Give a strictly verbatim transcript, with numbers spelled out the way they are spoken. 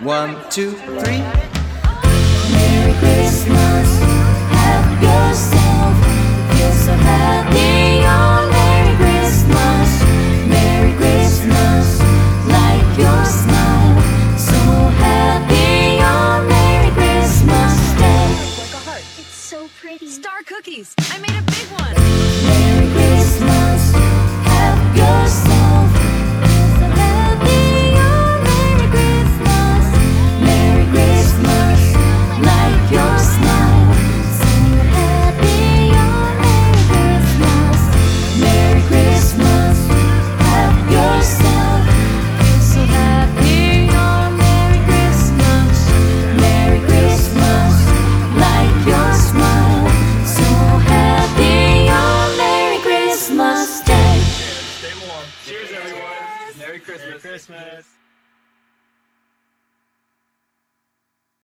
One, two, three. Merry Christmas, have yourself. Feel so happy on Merry Christmas. Merry Christmas, like your smile. So happy on Merry Christmas Day. Like a heart. It's so pretty. Star cookies.